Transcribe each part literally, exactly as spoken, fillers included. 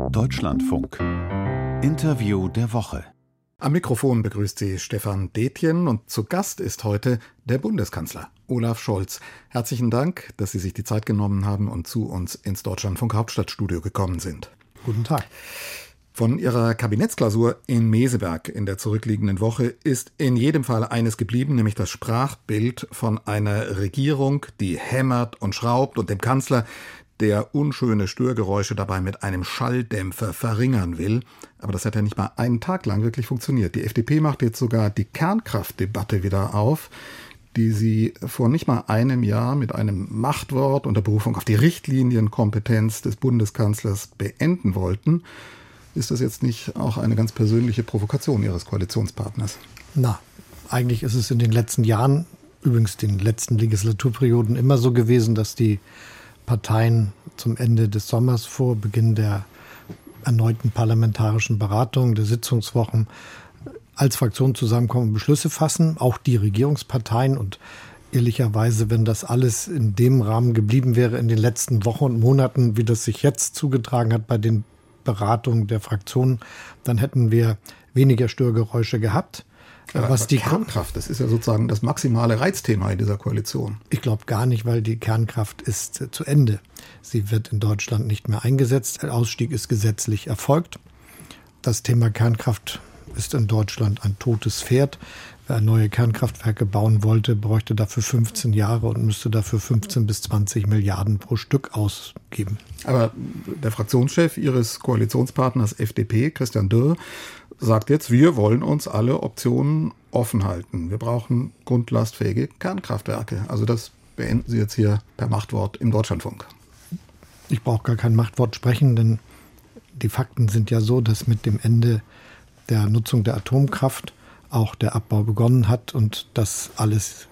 Deutschlandfunk. Interview der Woche. Am Mikrofon begrüßt Sie Stefan Detjen und zu Gast ist heute der Bundeskanzler Olaf Scholz. Herzlichen Dank, dass Sie sich die Zeit genommen haben und zu uns ins Deutschlandfunk Hauptstadtstudio gekommen sind. Guten Tag. Von Ihrer Kabinettsklausur in Meseberg in der zurückliegenden Woche ist in jedem Fall eines geblieben, nämlich das Sprachbild von einer Regierung, die hämmert und schraubt und dem Kanzler, der unschöne Störgeräusche dabei mit einem Schalldämpfer verringern will. Aber das hat ja nicht mal einen Tag lang wirklich funktioniert. Die F D P macht jetzt sogar die Kernkraftdebatte wieder auf, die sie vor nicht mal einem Jahr mit einem Machtwort unter Berufung auf die Richtlinienkompetenz des Bundeskanzlers beenden wollten. Ist das jetzt nicht auch eine ganz persönliche Provokation Ihres Koalitionspartners? Na, eigentlich ist es in den letzten Jahren, übrigens den letzten Legislaturperioden, immer so gewesen, dass die Parteien zum Ende des Sommers vor Beginn der erneuten parlamentarischen Beratungen, der Sitzungswochen als Fraktion zusammenkommen und Beschlüsse fassen, auch die Regierungsparteien. Und ehrlicherweise, wenn das alles in dem Rahmen geblieben wäre in den letzten Wochen und Monaten, wie das sich jetzt zugetragen hat bei den Beratungen der Fraktionen, dann hätten wir weniger Störgeräusche gehabt. Aber was die Kernkraft, das ist ja sozusagen das maximale Reizthema in dieser Koalition. Ich glaube gar nicht, weil die Kernkraft ist zu Ende. Sie wird in Deutschland nicht mehr eingesetzt. Der Ausstieg ist gesetzlich erfolgt. Das Thema Kernkraft ist in Deutschland ein totes Pferd. Wer neue Kernkraftwerke bauen wollte, bräuchte dafür fünfzehn Jahre und müsste dafür fünfzehn bis zwanzig Milliarden pro Stück ausgeben. Aber der Fraktionschef Ihres Koalitionspartners F D P, Christian Dürr, sagt jetzt, wir wollen uns alle Optionen offen halten. Wir brauchen grundlastfähige Kernkraftwerke. Also das beenden Sie jetzt hier per Machtwort im Deutschlandfunk. Ich brauche gar kein Machtwort sprechen, denn die Fakten sind ja so, dass mit dem Ende der Nutzung der Atomkraft auch der Abbau begonnen hat und das alles,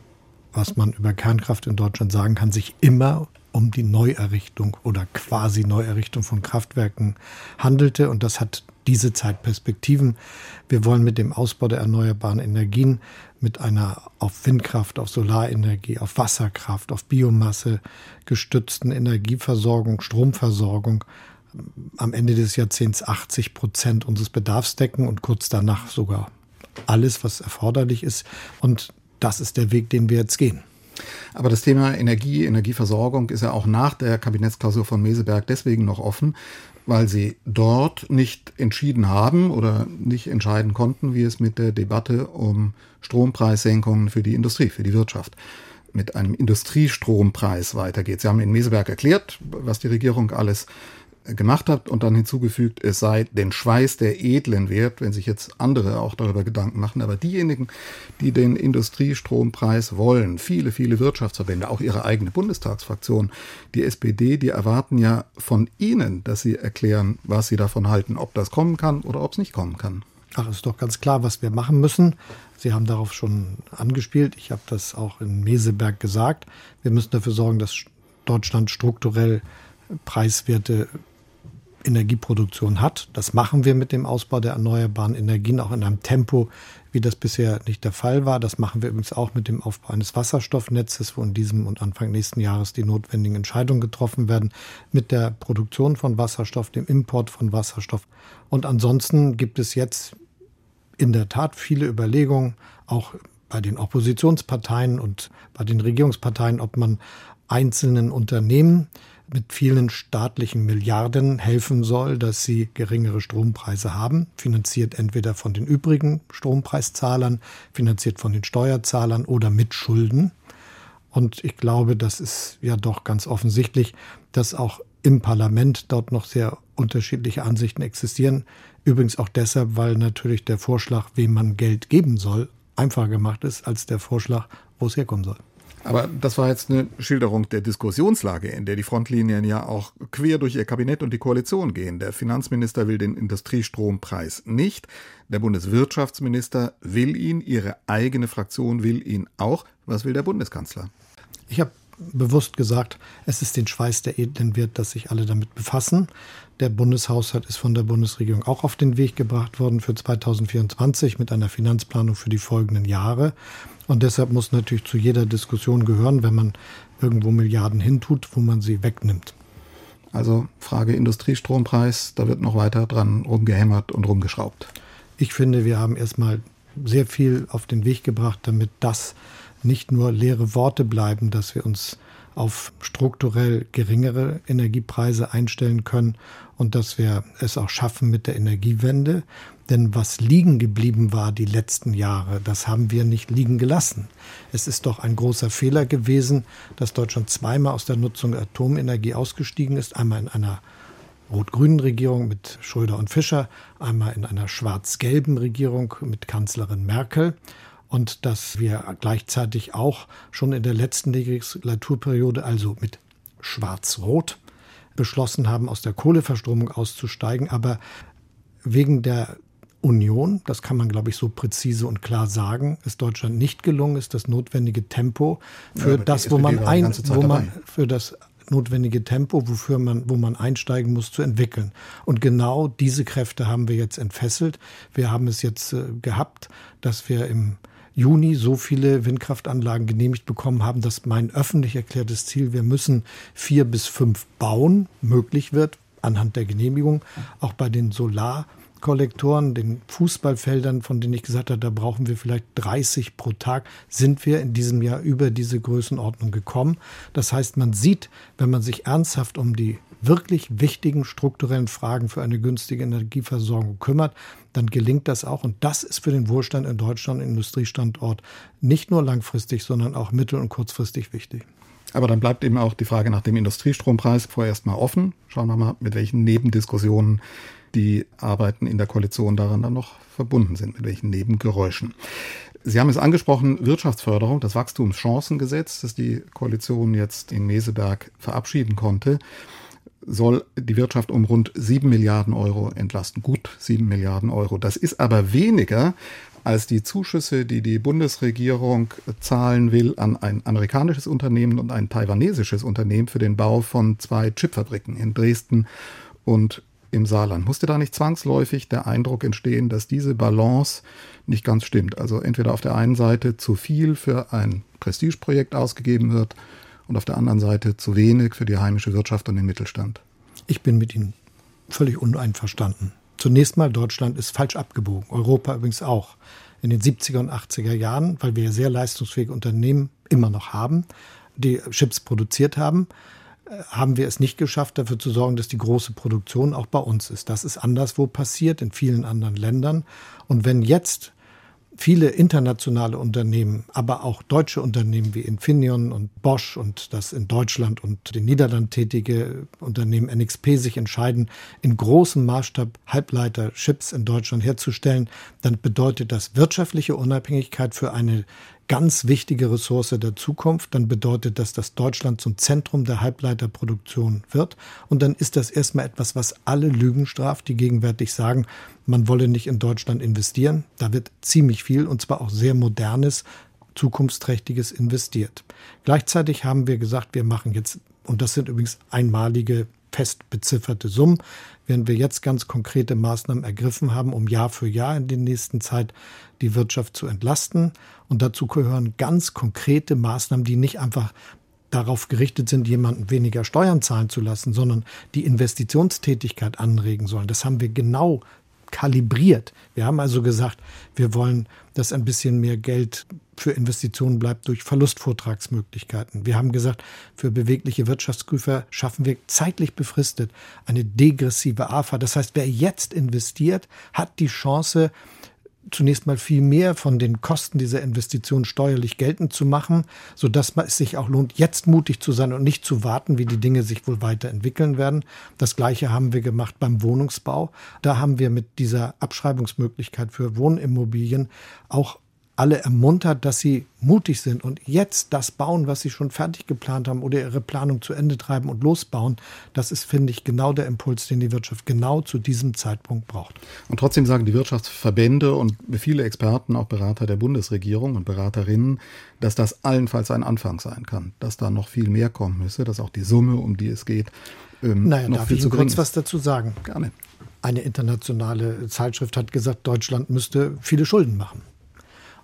was man über Kernkraft in Deutschland sagen kann, sich immer um die Neuerrichtung oder quasi Neuerrichtung von Kraftwerken handelte. Und das hat diese Zeitperspektiven. Wir wollen mit dem Ausbau der erneuerbaren Energien, mit einer auf Windkraft, auf Solarenergie, auf Wasserkraft, auf Biomasse gestützten Energieversorgung, Stromversorgung am Ende des Jahrzehnts achtzig Prozent unseres Bedarfs decken und kurz danach sogar alles, was erforderlich ist. Und das ist der Weg, den wir jetzt gehen. Aber das Thema Energie, Energieversorgung ist ja auch nach der Kabinettsklausur von Meseberg deswegen noch offen, weil Sie dort nicht entschieden haben oder nicht entscheiden konnten, wie es mit der Debatte um Strompreissenkungen für die Industrie, für die Wirtschaft, mit einem Industriestrompreis weitergeht. Sie haben in Meseberg erklärt, was die Regierung alles gemacht hat und dann hinzugefügt, es sei den Schweiß der Edlen wert, wenn sich jetzt andere auch darüber Gedanken machen. Aber diejenigen, die den Industriestrompreis wollen, viele, viele Wirtschaftsverbände, auch ihre eigene Bundestagsfraktion, die S P D, die erwarten ja von Ihnen, dass Sie erklären, was Sie davon halten, ob das kommen kann oder ob es nicht kommen kann. Ach, ist doch ganz klar, was wir machen müssen. Sie haben darauf schon angespielt. Ich habe das auch in Meseberg gesagt. Wir müssen dafür sorgen, dass Deutschland strukturell preiswerte Energieproduktion hat. Das machen wir mit dem Ausbau der erneuerbaren Energien auch in einem Tempo, wie das bisher nicht der Fall war. Das machen wir übrigens auch mit dem Aufbau eines Wasserstoffnetzes, wo in diesem und Anfang nächsten Jahres die notwendigen Entscheidungen getroffen werden, mit der Produktion von Wasserstoff, dem Import von Wasserstoff. Und ansonsten gibt es jetzt in der Tat viele Überlegungen, auch bei den Oppositionsparteien und bei den Regierungsparteien, ob man einzelnen Unternehmen mit vielen staatlichen Milliarden helfen soll, dass sie geringere Strompreise haben, finanziert entweder von den übrigen Strompreiszahlern, finanziert von den Steuerzahlern oder mit Schulden. Und ich glaube, das ist ja doch ganz offensichtlich, dass auch im Parlament dort noch sehr unterschiedliche Ansichten existieren. Übrigens auch deshalb, weil natürlich der Vorschlag, wem man Geld geben soll, einfacher gemacht ist als der Vorschlag, wo es herkommen soll. Aber das war jetzt eine Schilderung der Diskussionslage, in der die Frontlinien ja auch quer durch Ihr Kabinett und die Koalition gehen. Der Finanzminister will den Industriestrompreis nicht. Der Bundeswirtschaftsminister will ihn, Ihre eigene Fraktion will ihn auch. Was will der Bundeskanzler? Ich habe bewusst gesagt, es ist den Schweiß der Edlen wert, dass sich alle damit befassen. Der Bundeshaushalt ist von der Bundesregierung auch auf den Weg gebracht worden für zweitausendvierundzwanzig mit einer Finanzplanung für die folgenden Jahre. Und deshalb muss natürlich zu jeder Diskussion gehören, wenn man irgendwo Milliarden hintut, wo man sie wegnimmt. Also Frage Industriestrompreis, da wird noch weiter dran rumgehämmert und rumgeschraubt. Ich finde, wir haben erstmal sehr viel auf den Weg gebracht, damit das nicht nur leere Worte bleiben, dass wir uns auf strukturell geringere Energiepreise einstellen können und dass wir es auch schaffen mit der Energiewende. Denn was liegen geblieben war die letzten Jahre, das haben wir nicht liegen gelassen. Es ist doch ein großer Fehler gewesen, dass Deutschland zweimal aus der Nutzung der Atomenergie ausgestiegen ist. Einmal in einer rot-grünen Regierung mit Schröder und Fischer, einmal in einer schwarz-gelben Regierung mit Kanzlerin Merkel. Und dass wir gleichzeitig auch schon in der letzten Legislaturperiode, also mit Schwarz-Rot, beschlossen haben, aus der Kohleverstromung auszusteigen. Aber wegen der Union, das kann man, glaube ich, so präzise und klar sagen, ist Deutschland nicht gelungen, ist das notwendige Tempo für ja, das, wo man ein, wo man für das notwendige Tempo, wofür man, wo man einsteigen muss, zu entwickeln. Und genau diese Kräfte haben wir jetzt entfesselt. Wir haben es jetzt äh, gehabt, dass wir im Juni so viele Windkraftanlagen genehmigt bekommen haben, dass mein öffentlich erklärtes Ziel, wir müssen vier bis fünf bauen, möglich wird anhand der Genehmigung. Auch bei den Solarkollektoren, den Fußballfeldern, von denen ich gesagt habe, da brauchen wir vielleicht dreißig pro Tag, sind wir in diesem Jahr über diese Größenordnung gekommen. Das heißt, man sieht, wenn man sich ernsthaft um die wirklich wichtigen strukturellen Fragen für eine günstige Energieversorgung kümmert, dann gelingt das auch. Und das ist für den Wohlstand in Deutschland, ein Industriestandort, nicht nur langfristig, sondern auch mittel- und kurzfristig wichtig. Aber dann bleibt eben auch die Frage nach dem Industriestrompreis vorerst mal offen. Schauen wir mal, mit welchen Nebendiskussionen die Arbeiten in der Koalition daran dann noch verbunden sind, mit welchen Nebengeräuschen. Sie haben es angesprochen, Wirtschaftsförderung, das Wachstumschancengesetz, das die Koalition jetzt in Meseberg verabschieden konnte, soll die Wirtschaft um rund sieben Milliarden Euro entlasten. Gut sieben Milliarden Euro. Das ist aber weniger als die Zuschüsse, die die Bundesregierung zahlen will an ein amerikanisches Unternehmen und ein taiwanesisches Unternehmen für den Bau von zwei Chipfabriken in Dresden und im Saarland. Musste da nicht zwangsläufig der Eindruck entstehen, dass diese Balance nicht ganz stimmt? Also entweder auf der einen Seite zu viel für ein Prestigeprojekt ausgegeben wird und auf der anderen Seite zu wenig für die heimische Wirtschaft und den Mittelstand. Ich bin mit Ihnen völlig uneinverstanden. Zunächst mal, Deutschland ist falsch abgebogen, Europa übrigens auch. In den siebziger und achtziger Jahren, weil wir sehr leistungsfähige Unternehmen immer noch haben, die Chips produziert haben, haben wir es nicht geschafft, dafür zu sorgen, dass die große Produktion auch bei uns ist. Das ist anderswo passiert, in vielen anderen Ländern. Und wenn jetzt viele internationale Unternehmen, aber auch deutsche Unternehmen wie Infineon und Bosch und das in Deutschland und den Niederlanden tätige Unternehmen N X P sich entscheiden, in großem Maßstab Halbleiter-Chips in Deutschland herzustellen, dann bedeutet das wirtschaftliche Unabhängigkeit für eine ganz wichtige Ressource der Zukunft. Dann bedeutet das, dass Deutschland zum Zentrum der Halbleiterproduktion wird. Und dann ist das erstmal etwas, was alle Lügen straft, die gegenwärtig sagen, man wolle nicht in Deutschland investieren. Da wird ziemlich viel, und zwar auch sehr modernes, zukunftsträchtiges investiert. Gleichzeitig haben wir gesagt, wir machen jetzt, und das sind übrigens einmalige, fest bezifferte Summen, werden wir jetzt ganz konkrete Maßnahmen ergriffen haben, um Jahr für Jahr in der nächsten Zeit die Wirtschaft zu entlasten. Und dazu gehören ganz konkrete Maßnahmen, die nicht einfach darauf gerichtet sind, jemanden weniger Steuern zahlen zu lassen, sondern die Investitionstätigkeit anregen sollen. Das haben wir genau kalibriert. Wir haben also gesagt, wir wollen, dass ein bisschen mehr Geld für Investitionen bleibt durch Verlustvortragsmöglichkeiten. Wir haben gesagt, für bewegliche Wirtschaftsprüfer schaffen wir zeitlich befristet eine degressive A F A. Das heißt, wer jetzt investiert, hat die Chance, zunächst mal viel mehr von den Kosten dieser Investition steuerlich geltend zu machen, sodass es sich auch lohnt, jetzt mutig zu sein und nicht zu warten, wie die Dinge sich wohl weiterentwickeln werden. Das Gleiche haben wir gemacht beim Wohnungsbau. Da haben wir mit dieser Abschreibungsmöglichkeit für Wohnimmobilien auch alle ermuntert, dass sie mutig sind und jetzt das bauen, was sie schon fertig geplant haben oder ihre Planung zu Ende treiben und losbauen. Das ist, finde ich, genau der Impuls, den die Wirtschaft genau zu diesem Zeitpunkt braucht. Und trotzdem sagen die Wirtschaftsverbände und viele Experten, auch Berater der Bundesregierung und Beraterinnen, dass das allenfalls ein Anfang sein kann, dass da noch viel mehr kommen müsse, dass auch die Summe, um die es geht, ähm, naja, noch darf viel ich zu Ihnen gering kurz ist. was dazu sagen? Gerne. Eine internationale Zeitschrift hat gesagt, Deutschland müsste viele Schulden machen.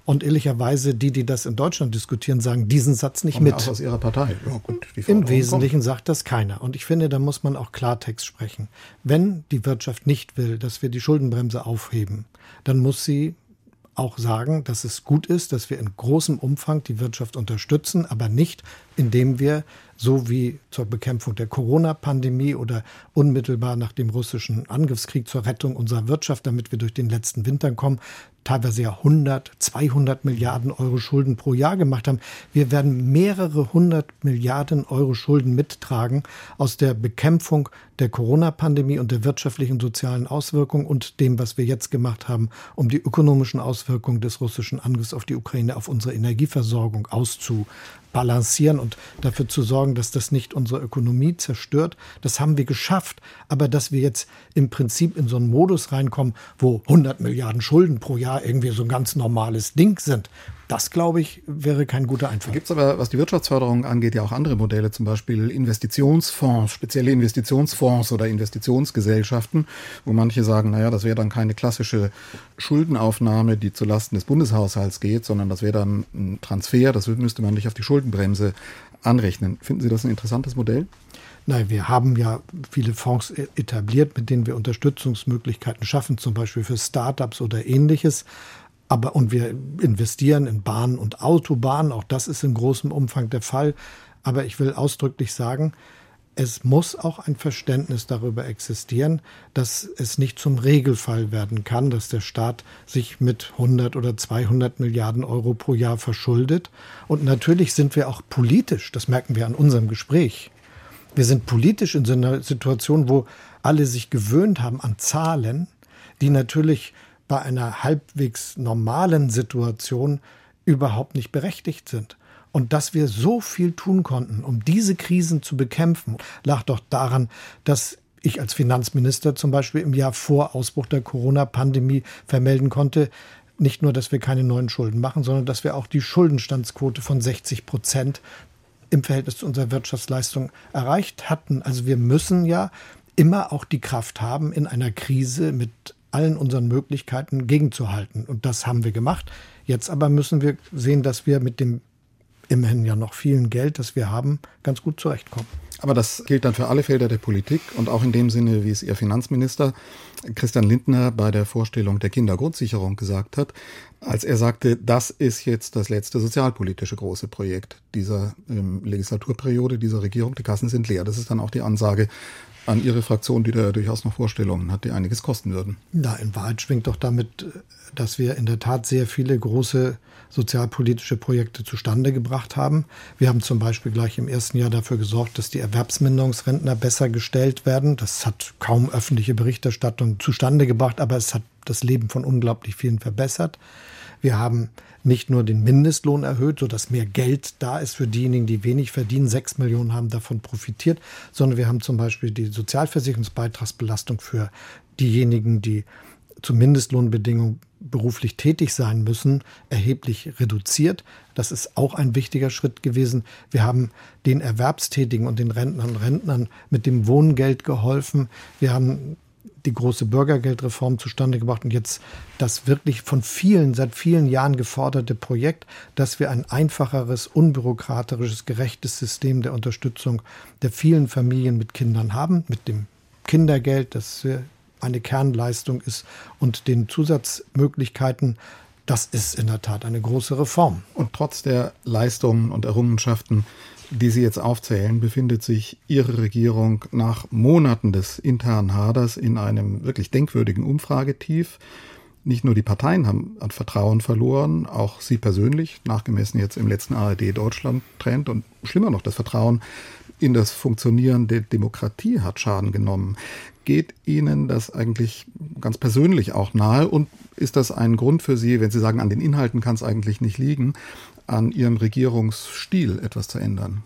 Und ehrlicherweise, die, die das in Deutschland diskutieren, sagen diesen Satz nicht mit. Auch aus ihrer Partei. Ja, gut, die Im Wesentlichen kommt. Sagt das keiner. Und ich finde, da muss man auch Klartext sprechen. Wenn die Wirtschaft nicht will, dass wir die Schuldenbremse aufheben, dann muss sie auch sagen, dass es gut ist, dass wir in großem Umfang die Wirtschaft unterstützen, aber nicht, indem wir, so wie zur Bekämpfung der Corona-Pandemie oder unmittelbar nach dem russischen Angriffskrieg zur Rettung unserer Wirtschaft, damit wir durch den letzten Winter kommen, teilweise ja hundert, zweihundert Milliarden Euro Schulden pro Jahr gemacht haben. Wir werden mehrere hundert Milliarden Euro Schulden mittragen aus der Bekämpfung der Corona-Pandemie und der wirtschaftlichen und sozialen Auswirkungen und dem, was wir jetzt gemacht haben, um die ökonomischen Auswirkungen des russischen Angriffs auf die Ukraine, auf unsere Energieversorgung auszubalancieren und dafür zu sorgen, dass das nicht unsere Ökonomie zerstört. Das haben wir geschafft. Aber dass wir jetzt im Prinzip in so einen Modus reinkommen, wo hundert Milliarden Schulden pro Jahr irgendwie so ein ganz normales Ding sind, das, glaube ich, wäre kein guter Einfall. Da gibt es aber, was die Wirtschaftsförderung angeht, ja auch andere Modelle, zum Beispiel Investitionsfonds, spezielle Investitionsfonds oder Investitionsgesellschaften, wo manche sagen, naja, das wäre dann keine klassische Schuldenaufnahme, die zulasten des Bundeshaushalts geht, sondern das wäre dann ein Transfer, das müsste man nicht auf die Schuldenbremse anrechnen. Finden Sie das ein interessantes Modell? Nein, wir haben ja viele Fonds etabliert, mit denen wir Unterstützungsmöglichkeiten schaffen, zum Beispiel für Startups oder Ähnliches. Aber und wir investieren in Bahnen und Autobahnen, auch das ist in großem Umfang der Fall. Aber ich will ausdrücklich sagen, es muss auch ein Verständnis darüber existieren, dass es nicht zum Regelfall werden kann, dass der Staat sich mit hundert oder zweihundert Milliarden Euro pro Jahr verschuldet. Und natürlich sind wir auch politisch, das merken wir an unserem Gespräch. Wir sind politisch in so einer Situation, wo alle sich gewöhnt haben an Zahlen, die natürlich bei einer halbwegs normalen Situation überhaupt nicht berechtigt sind. Und dass wir so viel tun konnten, um diese Krisen zu bekämpfen, lag doch daran, dass ich als Finanzminister zum Beispiel im Jahr vor Ausbruch der Corona-Pandemie vermelden konnte, nicht nur, dass wir keine neuen Schulden machen, sondern dass wir auch die Schuldenstandsquote von sechzig Prozent im Verhältnis zu unserer Wirtschaftsleistung erreicht hatten. Also wir müssen ja immer auch die Kraft haben, in einer Krise mit allen unseren Möglichkeiten gegenzuhalten. Und das haben wir gemacht. Jetzt aber müssen wir sehen, dass wir mit dem immerhin ja noch vielen Geld, das wir haben, ganz gut zurechtkommen. Aber das gilt dann für alle Felder der Politik und auch in dem Sinne, wie es Ihr Finanzminister Christian Lindner bei der Vorstellung der Kindergrundsicherung gesagt hat, als er sagte, das ist jetzt das letzte sozialpolitische große Projekt dieser ähm, Legislaturperiode, dieser Regierung. Die Kassen sind leer. Das ist dann auch die Ansage an Ihre Fraktion, die da durchaus noch Vorstellungen hat, die einiges kosten würden. Na, in Wahrheit schwingt doch damit, dass wir in der Tat sehr viele große sozialpolitische Projekte zustande gebracht haben. Wir haben zum Beispiel gleich im ersten Jahr dafür gesorgt, dass die Erwerbsminderungsrentner besser gestellt werden. Das hat kaum öffentliche Berichterstattung zustande gebracht, aber es hat das Leben von unglaublich vielen verbessert. Wir haben nicht nur den Mindestlohn erhöht, sodass mehr Geld da ist für diejenigen, die wenig verdienen. Sechs Millionen haben davon profitiert, sondern wir haben zum Beispiel die Sozialversicherungsbeitragsbelastung für diejenigen, die zu Mindestlohnbedingungen beruflich tätig sein müssen, erheblich reduziert. Das ist auch ein wichtiger Schritt gewesen. Wir haben den Erwerbstätigen und den Rentnern und Rentnern mit dem Wohngeld geholfen. Wir haben die große Bürgergeldreform zustande gebracht und jetzt das wirklich von vielen, seit vielen Jahren geforderte Projekt, dass wir ein einfacheres, unbürokratisches, gerechtes System der Unterstützung der vielen Familien mit Kindern haben, mit dem Kindergeld, das eine Kernleistung ist, und den Zusatzmöglichkeiten. Das ist in der Tat eine große Reform. Und trotz der Leistungen und Errungenschaften, die Sie jetzt aufzählen, befindet sich Ihre Regierung nach Monaten des internen Haders in einem wirklich denkwürdigen Umfragetief. Nicht nur die Parteien haben an Vertrauen verloren, auch Sie persönlich, nachgemessen jetzt im letzten A R D-Deutschland-Trend. Und schlimmer noch, das Vertrauen in das Funktionieren der Demokratie hat Schaden genommen. Geht Ihnen das eigentlich ganz persönlich auch nahe? Und ist das ein Grund für Sie, wenn Sie sagen, an den Inhalten kann es eigentlich nicht liegen, an Ihrem Regierungsstil etwas zu ändern?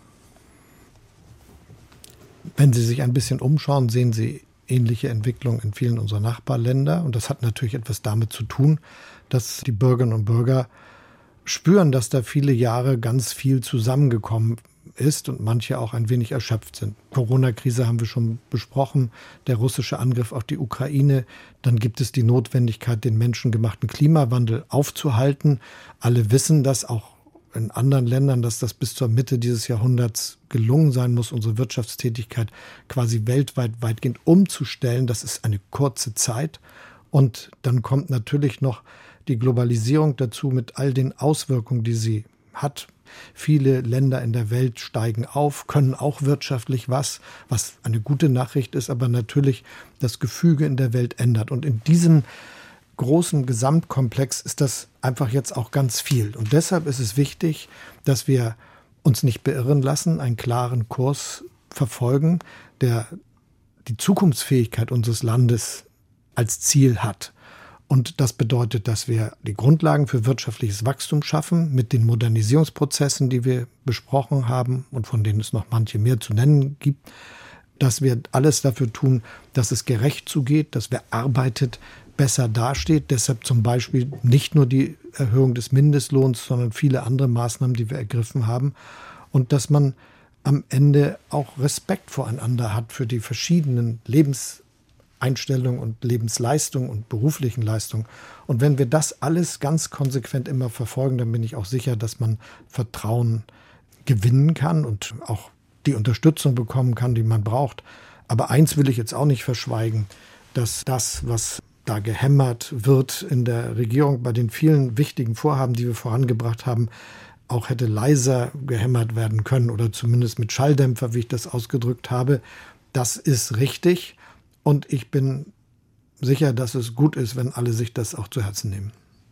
Wenn Sie sich ein bisschen umschauen, sehen Sie ähnliche Entwicklungen in vielen unserer Nachbarländer. Und das hat natürlich etwas damit zu tun, dass die Bürgerinnen und Bürger spüren, dass da viele Jahre ganz viel zusammengekommen ist und manche auch ein wenig erschöpft sind. Corona-Krise haben wir schon besprochen, der russische Angriff auf die Ukraine. Dann gibt es die Notwendigkeit, den menschengemachten Klimawandel aufzuhalten. Alle wissen das, auch in anderen Ländern, dass das bis zur Mitte dieses Jahrhunderts gelungen sein muss, unsere Wirtschaftstätigkeit quasi weltweit weitgehend umzustellen. Das ist eine kurze Zeit. Und dann kommt natürlich noch die Globalisierung dazu mit all den Auswirkungen, die sie hat. Viele Länder in der Welt steigen auf, können auch wirtschaftlich was, was eine gute Nachricht ist, aber natürlich das Gefüge in der Welt ändert. Und in diesem großen Gesamtkomplex ist das einfach jetzt auch ganz viel. Und deshalb ist es wichtig, dass wir uns nicht beirren lassen, einen klaren Kurs verfolgen, der die Zukunftsfähigkeit unseres Landes als Ziel hat. Und das bedeutet, dass wir die Grundlagen für wirtschaftliches Wachstum schaffen mit den Modernisierungsprozessen, die wir besprochen haben und von denen es noch manche mehr zu nennen gibt, dass wir alles dafür tun, dass es gerecht zugeht, dass wer arbeitet, besser dasteht. Deshalb zum Beispiel nicht nur die Erhöhung des Mindestlohns, sondern viele andere Maßnahmen, die wir ergriffen haben. Und dass man am Ende auch Respekt voreinander hat für die verschiedenen Lebenseinstellungen und Lebensleistungen und beruflichen Leistungen. Und wenn wir das alles ganz konsequent immer verfolgen, dann bin ich auch sicher, dass man Vertrauen gewinnen kann und auch die Unterstützung bekommen kann, die man braucht. Aber eins will ich jetzt auch nicht verschweigen, dass das, was da gehämmert wird in der Regierung bei den vielen wichtigen Vorhaben, die wir vorangebracht haben, auch hätte leiser gehämmert werden können oder zumindest mit Schalldämpfer, wie ich das ausgedrückt habe. Das ist richtig und ich bin sicher, dass es gut ist, wenn alle sich das auch zu Herzen nehmen.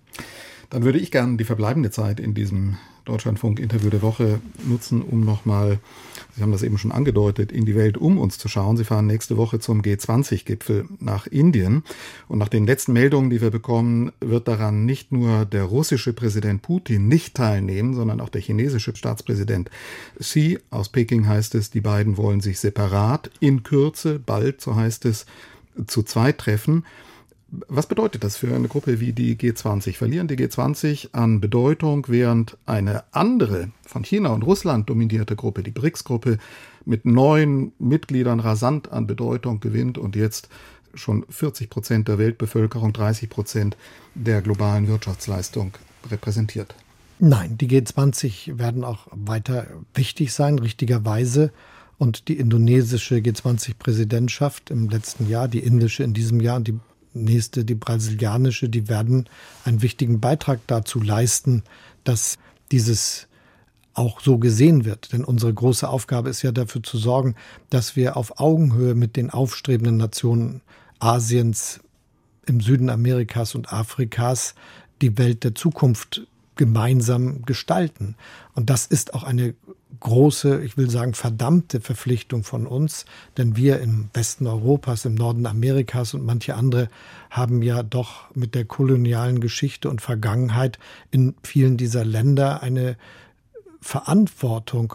Dann würde ich gerne die verbleibende Zeit in diesem Deutschlandfunk-Interview der Woche nutzen, um nochmal, Sie haben das eben schon angedeutet, in die Welt um uns zu schauen. Sie fahren nächste Woche zum G zwanzig Gipfel nach Indien. Und nach den letzten Meldungen, die wir bekommen, wird daran nicht nur der russische Präsident Putin nicht teilnehmen, sondern auch der chinesische Staatspräsident Xi. Aus Peking heißt es, die beiden wollen sich separat in Kürze, bald, so heißt es, zu zweit treffen. Was bedeutet das für eine Gruppe wie die G zwanzig? Verlieren die G zwanzig an Bedeutung, während eine andere, von China und Russland dominierte Gruppe, die B R I C S-Gruppe, mit neun Mitgliedern rasant an Bedeutung gewinnt und jetzt schon vierzig Prozent der Weltbevölkerung, dreißig Prozent der globalen Wirtschaftsleistung repräsentiert? Nein, die G zwanzig werden auch weiter wichtig sein, richtigerweise. Und die indonesische G zwanzig-Präsidentschaft im letzten Jahr, die indische in diesem Jahr und die nächste, die brasilianische, die werden einen wichtigen Beitrag dazu leisten, dass dieses auch so gesehen wird. Denn unsere große Aufgabe ist ja dafür zu sorgen, dass wir auf Augenhöhe mit den aufstrebenden Nationen Asiens, im Süden Amerikas und Afrikas die Welt der Zukunft gemeinsam gestalten. Und das ist auch eine große, ich will sagen, verdammte Verpflichtung von uns, denn wir im Westen Europas, im Norden Amerikas und manche andere haben ja doch mit der kolonialen Geschichte und Vergangenheit in vielen dieser Länder eine Verantwortung,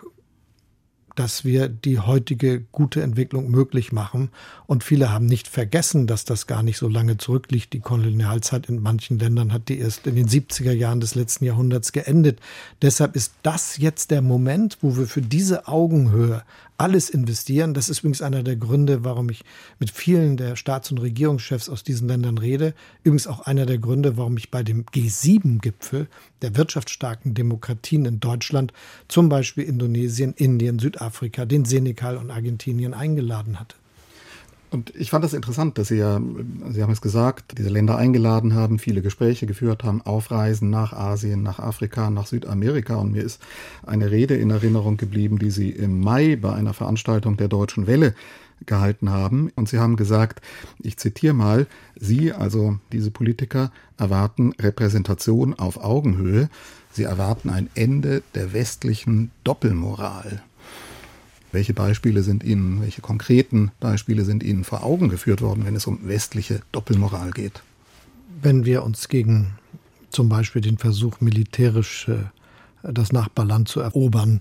dass wir die heutige gute Entwicklung möglich machen. Und viele haben nicht vergessen, dass das gar nicht so lange zurückliegt. Die Kolonialzeit in manchen Ländern hat die erst in den siebziger Jahren des letzten Jahrhunderts geendet. Deshalb ist das jetzt der Moment, wo wir für diese Augenhöhe alles investieren. Das ist übrigens einer der Gründe, warum ich mit vielen der Staats- und Regierungschefs aus diesen Ländern rede. Übrigens auch einer der Gründe, warum ich bei dem G sieben Gipfel der wirtschaftsstarken Demokratien in Deutschland, zum Beispiel Indonesien, Indien, Südafrika, den Senegal und Argentinien eingeladen hatte. Und ich fand das interessant, dass Sie ja, Sie haben es gesagt, diese Länder eingeladen haben, viele Gespräche geführt haben, Aufreisen nach Asien, nach Afrika, nach Südamerika. Und mir ist eine Rede in Erinnerung geblieben, die Sie im Mai bei einer Veranstaltung der Deutschen Welle gehalten haben. Und Sie haben gesagt, ich zitiere mal, Sie, also diese Politiker, erwarten Repräsentation auf Augenhöhe. Sie erwarten ein Ende der westlichen Doppelmoral. Welche Beispiele sind Ihnen, welche konkreten Beispiele sind Ihnen vor Augen geführt worden, wenn es um westliche Doppelmoral geht? Wenn wir uns gegen zum Beispiel den Versuch, militärisch das Nachbarland zu erobern,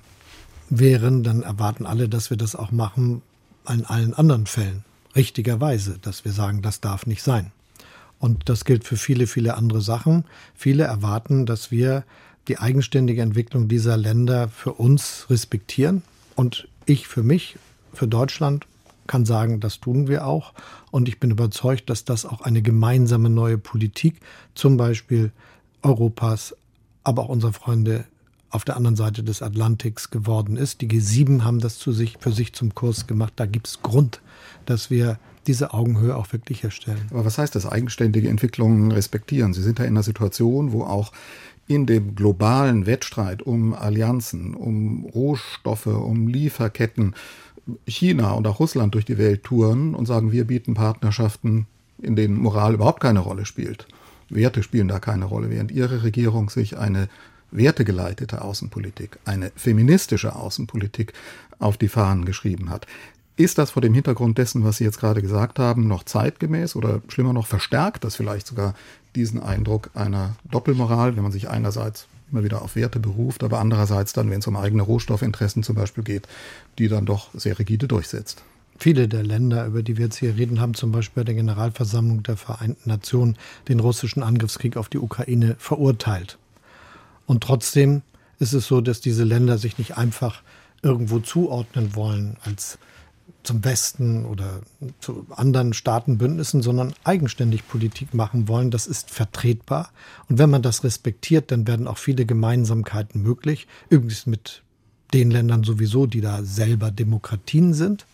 wehren, dann erwarten alle, dass wir das auch machen in allen anderen Fällen. Richtigerweise, dass wir sagen, das darf nicht sein. Und das gilt für viele, viele andere Sachen. Viele erwarten, dass wir die eigenständige Entwicklung dieser Länder für uns respektieren. Und ich für mich, für Deutschland, kann sagen, das tun wir auch. Und ich bin überzeugt, dass das auch eine gemeinsame neue Politik, zum Beispiel Europas, aber auch unserer Freunde auf der anderen Seite des Atlantiks geworden ist. Die G sieben haben das zu sich, für sich zum Kurs gemacht. Da gibt es Grund, dass wir diese Augenhöhe auch wirklich herstellen. Aber was heißt das, eigenständige Entwicklungen respektieren? Sie sind ja in einer Situation, wo auch in dem globalen Wettstreit um Allianzen, um Rohstoffe, um Lieferketten China und auch Russland durch die Welt touren und sagen, wir bieten Partnerschaften, in denen Moral überhaupt keine Rolle spielt. Werte spielen da keine Rolle, während Ihre Regierung sich eine wertegeleitete Außenpolitik, eine feministische Außenpolitik auf die Fahnen geschrieben hat. Ist das vor dem Hintergrund dessen, was Sie jetzt gerade gesagt haben, noch zeitgemäß oder schlimmer noch verstärkt das vielleicht sogar diesen Eindruck einer Doppelmoral, wenn man sich einerseits immer wieder auf Werte beruft, aber andererseits dann, wenn es um eigene Rohstoffinteressen zum Beispiel geht, die dann doch sehr rigide durchsetzt? Viele der Länder, über die wir jetzt hier reden, haben zum Beispiel bei der Generalversammlung der Vereinten Nationen den russischen Angriffskrieg auf die Ukraine verurteilt. Und trotzdem ist es so, dass diese Länder sich nicht einfach irgendwo zuordnen wollen als zum Westen oder zu anderen Staatenbündnissen, sondern eigenständig Politik machen wollen. Das ist vertretbar. Und wenn man das respektiert, dann werden auch viele Gemeinsamkeiten möglich. Übrigens mit den Ländern sowieso, die da selber Demokratien sind.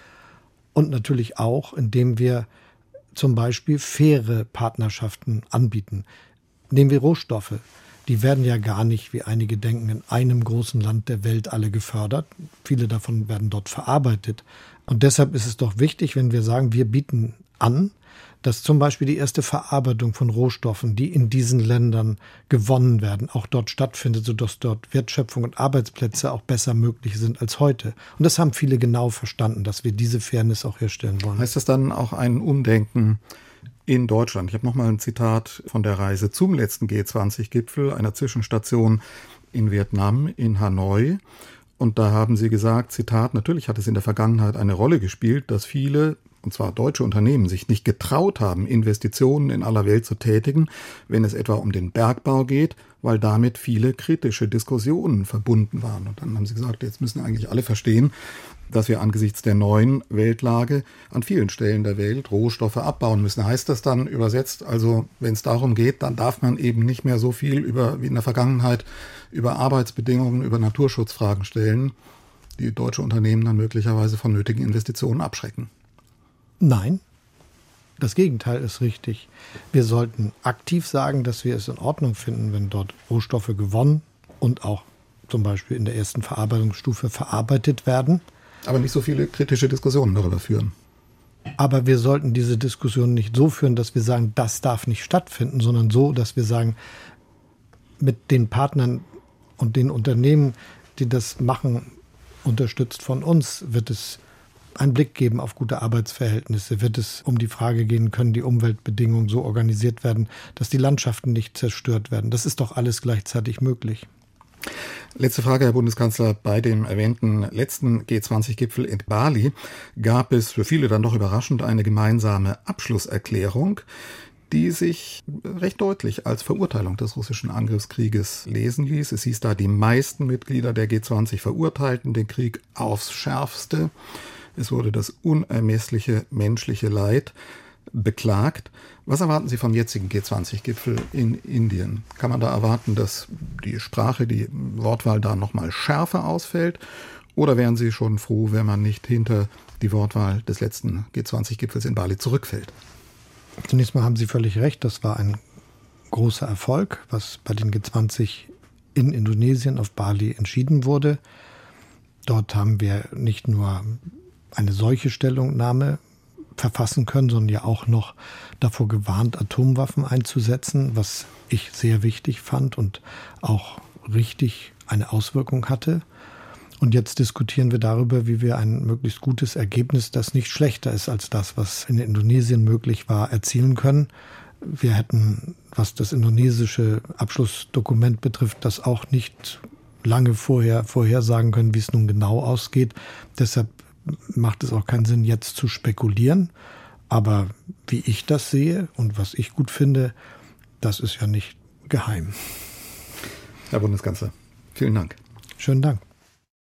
Und natürlich auch, indem wir zum Beispiel faire Partnerschaften anbieten. Nehmen wir Rohstoffe. Die werden ja gar nicht, wie einige denken, in einem großen Land der Welt alle gefördert. Viele davon werden dort verarbeitet. Und deshalb ist es doch wichtig, wenn wir sagen, wir bieten an, dass zum Beispiel die erste Verarbeitung von Rohstoffen, die in diesen Ländern gewonnen werden, auch dort stattfindet, sodass dort Wertschöpfung und Arbeitsplätze auch besser möglich sind als heute. Und das haben viele genau verstanden, dass wir diese Fairness auch herstellen wollen. Heißt das dann auch ein Umdenken in Deutschland? Ich habe nochmal ein Zitat von der Reise zum letzten G zwanzig Gipfel, einer Zwischenstation in Vietnam, in Hanoi. Und da haben Sie gesagt, Zitat, natürlich hat es in der Vergangenheit eine Rolle gespielt, dass viele, und zwar deutsche Unternehmen, sich nicht getraut haben, Investitionen in aller Welt zu tätigen, wenn es etwa um den Bergbau geht, weil damit viele kritische Diskussionen verbunden waren. Und dann haben Sie gesagt, jetzt müssen eigentlich alle verstehen, dass wir angesichts der neuen Weltlage an vielen Stellen der Welt Rohstoffe abbauen müssen. Heißt das dann übersetzt, also wenn es darum geht, dann darf man eben nicht mehr so viel über, wie in der Vergangenheit über Arbeitsbedingungen, über Naturschutzfragen stellen, die deutsche Unternehmen dann möglicherweise von nötigen Investitionen abschrecken? Nein, das Gegenteil ist richtig. Wir sollten aktiv sagen, dass wir es in Ordnung finden, wenn dort Rohstoffe gewonnen und auch zum Beispiel in der ersten Verarbeitungsstufe verarbeitet werden. Aber nicht so viele kritische Diskussionen darüber führen. Aber wir sollten diese Diskussion nicht so führen, dass wir sagen, das darf nicht stattfinden, sondern so, dass wir sagen, mit den Partnern und den Unternehmen, die das machen, unterstützt von uns, wird es einen Blick geben auf gute Arbeitsverhältnisse, wird es um die Frage gehen, können die Umweltbedingungen so organisiert werden, dass die Landschaften nicht zerstört werden. Das ist doch alles gleichzeitig möglich. Letzte Frage, Herr Bundeskanzler. Bei dem erwähnten letzten G zwanzig Gipfel in Bali gab es für viele dann doch überraschend eine gemeinsame Abschlusserklärung, die sich recht deutlich als Verurteilung des russischen Angriffskrieges lesen ließ. Es hieß da, die meisten Mitglieder der G zwanzig verurteilten den Krieg aufs Schärfste. Es wurde das unermessliche menschliche Leid beklagt. Was erwarten Sie vom jetzigen G zwanzig Gipfel in Indien? Kann man da erwarten, dass die Sprache, die Wortwahl da nochmal schärfer ausfällt? Oder wären Sie schon froh, wenn man nicht hinter die Wortwahl des letzten G zwanzig Gipfels in Bali zurückfällt? Zunächst mal haben Sie völlig recht, das war ein großer Erfolg, was bei den G zwanzig in Indonesien auf Bali entschieden wurde. Dort haben wir nicht nur eine solche Stellungnahme verfassen können, sondern ja auch noch davor gewarnt, Atomwaffen einzusetzen, was ich sehr wichtig fand und auch richtig eine Auswirkung hatte. Und jetzt diskutieren wir darüber, wie wir ein möglichst gutes Ergebnis, das nicht schlechter ist als das, was in Indonesien möglich war, erzielen können. Wir hätten, was das indonesische Abschlussdokument betrifft, das auch nicht lange vorher vorhersagen können, wie es nun genau ausgeht. Deshalb macht es auch keinen Sinn, jetzt zu spekulieren. Aber wie ich das sehe und was ich gut finde, das ist ja nicht geheim. Herr Bundeskanzler, vielen Dank. Schönen Dank.